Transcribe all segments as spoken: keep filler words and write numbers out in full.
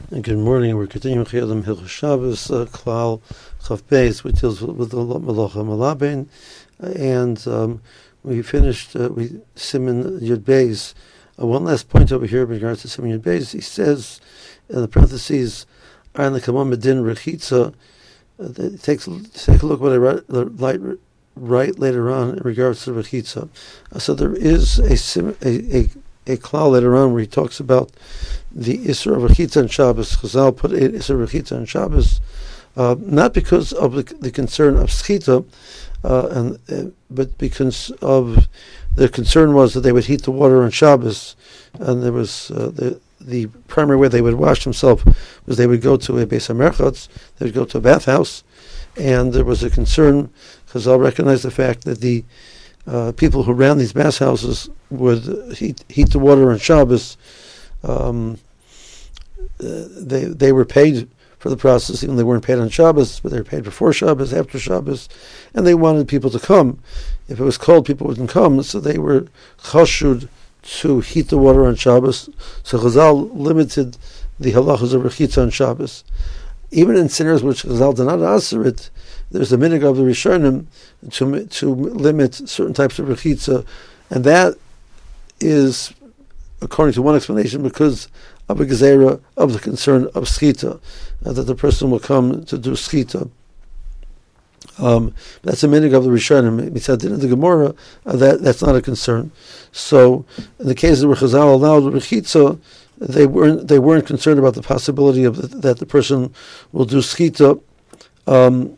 And good morning. We're continuing Chiyadim Hilchos Shabbos, uh, Klal Chav Beis, which deals with, with the Malacha Malaben, and um, we finished uh, we Siman Yud Beis. Uh, one last point over here in regards to Siman Yud Beis. He says in the parentheses, "Ayin lekamon medin rechitza." It takes take a look what I write, write, write later on in regards to rechitza. Uh, so there is a sim, a, a a klal later on where he talks about the Isser of Rechitza and Shabbos. Chazal put Isser of Rechitza and Shabbos, uh, not because of the, the concern of Schita, uh, and uh, but because of the concern was that they would heat the water on Shabbos, and there was uh, the the primary way they would wash themselves was they would go to a Beis HaMerchatz, they would go to a bathhouse, and there was a concern. Chazal recognized the fact that the Uh, people who ran these bathhouses would heat, heat the water on Shabbos. Um, uh, they they were paid for the process, even though they weren't paid on Shabbos, but they were paid before Shabbos, after Shabbos, and they wanted people to come. If it was cold, people wouldn't come, so they were chashud to heat the water on Shabbos. So Chazal limited the halachas of rechitza on Shabbos. Even in scenarios which Chazal did not answer it, there's a minhag of the Rishonim to to limit certain types of rechitza, and that is, according to one explanation, because of a gezerah of the concern of schita, uh, that the person will come to do schita. Um, that's a minhag of the Rishonim. Mitzad din of the Gemara, uh, that that's not a concern. So, in the cases where Chazal allowed rechitza, they weren't they weren't concerned about the possibility of the, that the person will do schita. Um,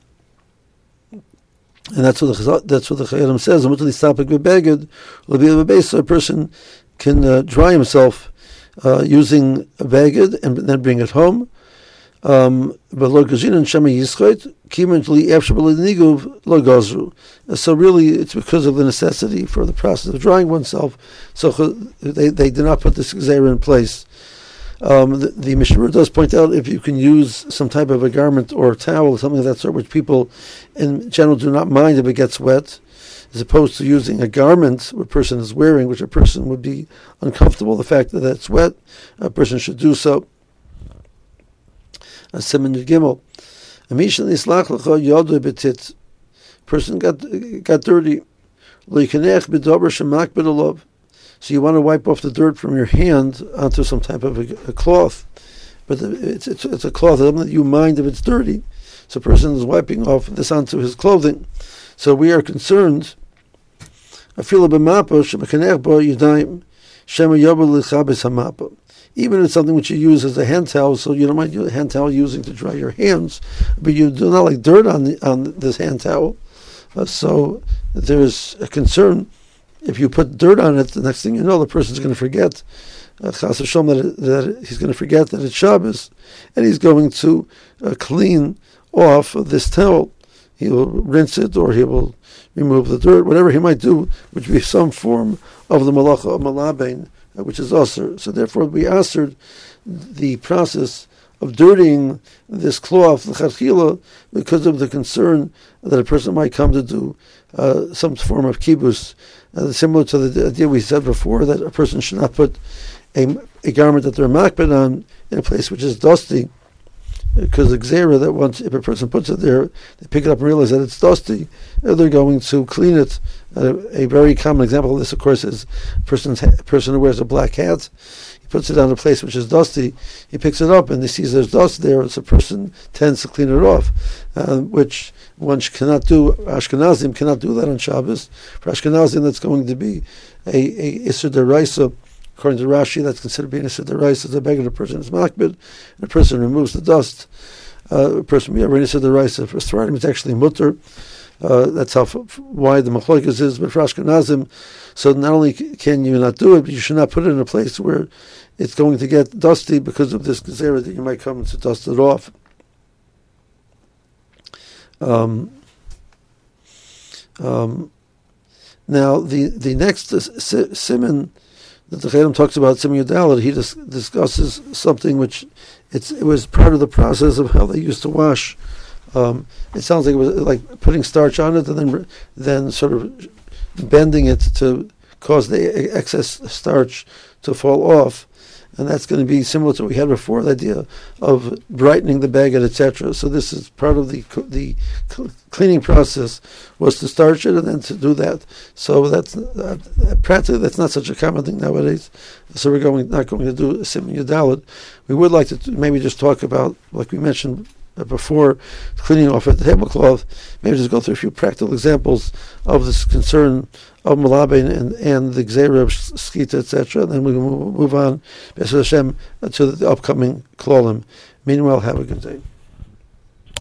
And that's what the that's what the Chayyim says. So a person can uh, dry himself uh, using a beged and then bring it home. Um, so really, it's because of the necessity for the process of drying oneself. So they they did not put this gzeira in place. Um, the, the Mishnah does point out if you can use some type of a garment or a towel or something of that sort, which people in general do not mind if it gets wet, as opposed to using a garment a person is wearing, which a person would be uncomfortable. The fact that it's wet, a person should do so. Siman Yud Gimel. Person got got dirty. So you want to wipe off the dirt from your hand onto some type of a, a cloth, but it's, it's it's a cloth that you mind if it's dirty. So a person is wiping off this onto his clothing. So we are concerned. Even if it's something which you use as a hand towel, so you don't mind a hand towel using to dry your hands, but you do not like dirt on the, on this hand towel. Uh, so there's a concern. If you put dirt on it, the next thing you know, the person's going to forget, uh, Chas Hashem, that, that he's going to forget that it's Shabbos, and he's going to uh, clean off this towel. He will rinse it, or he will remove the dirt, whatever he might do, which would be some form of the malacha of malabein, uh, which is usher. So therefore, we answered the process of dirtying this cloth, the chachila, because of the concern that a person might come to do uh, some form of kibbutz. Uh, similar to the idea we said before, that a person should not put a, a garment that they're makbid on in a place which is dusty, because the gzeira that once if a person puts it there, they pick it up and realize that it's dusty, uh, they're going to clean it. Uh, a very common example of this, of course, is a person's ha- person who wears a black hat. He puts it on a place which is dusty. He picks it up and he sees there's dust there, so the person tends to clean it off, uh, which one cannot do. Ashkenazim cannot do that on Shabbos. For Ashkenazim, that's going to be a, a Isser Deraisa. According to Rashi, that's considered being Isser Deraisa. The beggar, the person is makbid, and a person removes the dust. Uh, a person be ever Isser Deraisa. For Sfaradim, it's actually mutter. Uh, that's how f- wide the machlokes is. But for Ashkenazim, so not only can you not do it, but you should not put it in a place where it's going to get dusty because of this gezerah that you might come to dust it off. Um, um, now, the, the next uh, siman that the Chayyim talks about, Siman Yud, he dis- discusses something which it's, it was part of the process of how they used to wash. Um, it sounds like it was like putting starch on it and then then sort of bending it to cause the excess starch to fall off. and that's going to be similar to what we had before, the idea of brightening the baguette, et cetera. So this is part of the the cleaning process, was to starch it and then to do that. So that's uh, practically that's not such a common thing nowadays. So we're going not going to do Siman Yud Dalet. We would like to maybe just talk about, like we mentioned before, cleaning off a tablecloth. Maybe just go through a few practical examples of this concern of Malabain and, and the Gzeira of Skita, et cetera. And then we will move on, B'ezras Hashem, to the upcoming Klolim. Meanwhile, have a good day.